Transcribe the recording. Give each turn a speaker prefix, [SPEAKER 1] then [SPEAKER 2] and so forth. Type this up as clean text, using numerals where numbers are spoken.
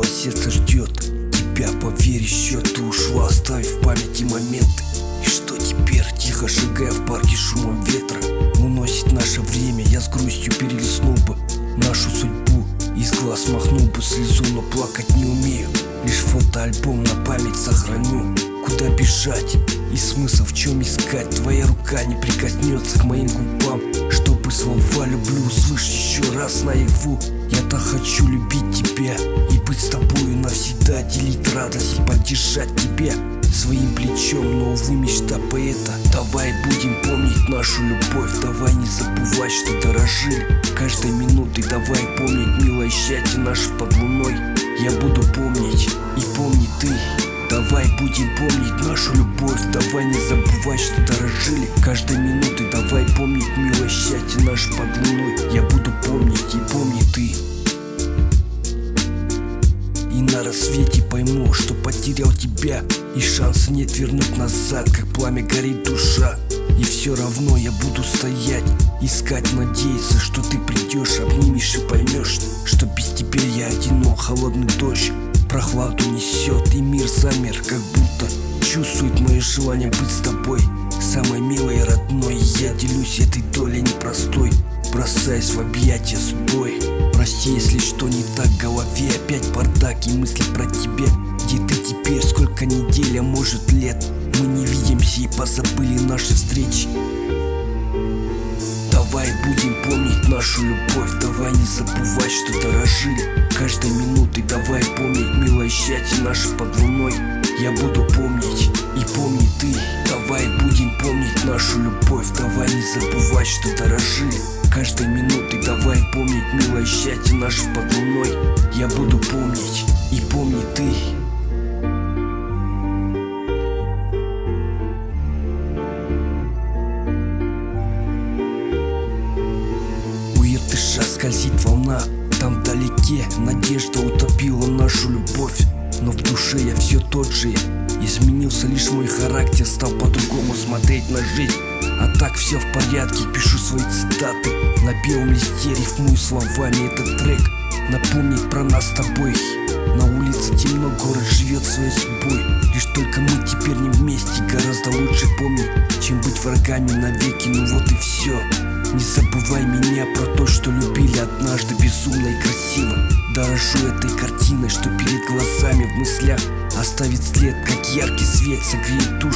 [SPEAKER 1] сердце ждет тебя, поверь, еще ты ушла, оставив в памяти моменты. И что теперь, тихо шагая в парке шумом ветра, уносит наше время. Я с грустью перелистнул бы нашу судьбу, из глаз махнул бы слезу, но плакать не умею. Лишь фотоальбом на память сохраню. Куда бежать и смысл в чем искать? Твоя рука не прикоснется к моим губам, чтобы слова люблю услышать еще раз наяву. Я так хочу любить тебя и быть с тобою навсегда, делить радость и поддержать тебя своим плечом. Но, увы, мечта поэта. Давай будем помнить нашу любовь, давай не забывать, что дорожили каждой минутой. Давай помнить милое счастье наше под луной. Я буду помнить, и помни ты. Давай будем помнить нашу любовь, давай не забывать, что дорожили каждой минутой. Давай помнить милое счастье наше под луной. Я буду помнить, и помни ты. И на рассвете пойму, что потерял тебя, и шанса нет вернуть назад. Как пламя горит душа, и все равно я буду стоять, искать, надеяться, что ты придешь, обнимешь и поймешь, что без тебя я одинок. Холодный дождь прохладу несет, и мир замер, как будто чувствует мое желание быть с тобой, самой милой и родной. Я делюсь этой долей непростой, бросаясь в объятия с бой. Прости, если что не так в голове, опять бардак и мысли про тебя. Где ты теперь, сколько недель, а может лет, мы не видимся и позабыли наши встречи. Давай будем помнить нашу любовь, давай не забывать, что дорожили каждой минутой. Давай помнить милое счастье наше под луной. Я буду помнить, и помни ты. Давай будем помнить нашу любовь, давай не забывать, что дорожили каждой минутой. Давай помнить милое счастье наше под луной. Я буду помнить, и помни ты. Дыша скользит волна, там вдалеке надежда утопила нашу любовь. Но в душе я все тот же, изменился лишь мой характер, стал по-другому смотреть на жизнь. А так все в порядке, пишу свои цитаты на белом листе, рифмую словами этот трек. Напомнить про нас с тобой. На улице темно, город живет своей судьбой. Лишь только мы теперь не вместе, гораздо лучше помни, чем быть врагами навеки. Ну вот и все. Не забывай меня про то, что любили однажды безумно и красиво. Дорожу этой картиной, что перед глазами в мыслях оставит след, как яркий свет согреет душу.